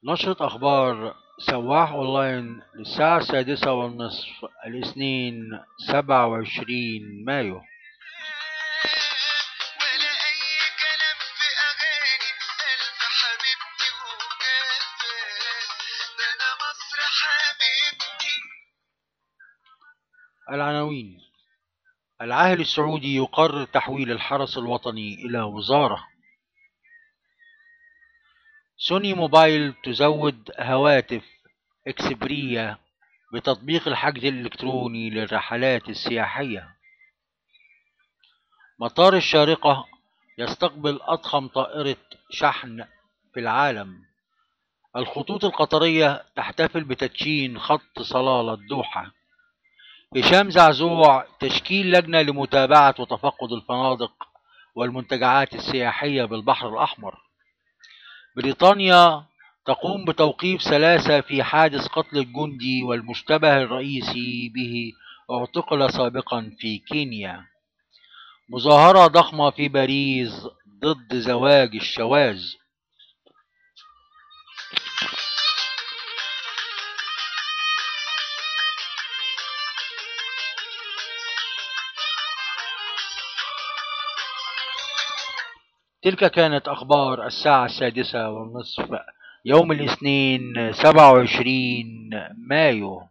نشرة أخبار سواح أونلاين للساعة 6:30 الاثنين 27 مايو. ولا اي كلام في اغاني قلب حبيبتي وجافة. ده انا مصر حبيبتي. العناوين: العاهل السعودي يقرر تحويل الحرس الوطني إلى وزارة. سوني موبايل تزود هواتف إكسبريا بتطبيق الحجز الإلكتروني للرحلات السياحية. مطار الشارقة يستقبل أضخم طائرة شحن في العالم. الخطوط القطرية تحتفل بتدشين خط صلالة الدوحة. هشام زعزوع تشكيل لجنة لمتابعة وتفقد الفنادق والمنتجعات السياحية بالبحر الأحمر. بريطانيا تقوم بتوقيف 3 في حادث قتل الجندي والمشتبه الرئيسي به اعتقل سابقا في كينيا. مظاهرة ضخمة في باريس ضد زواج الشواذ. تلك كانت أخبار الساعة 6:30 يوم الاثنين 27 مايو.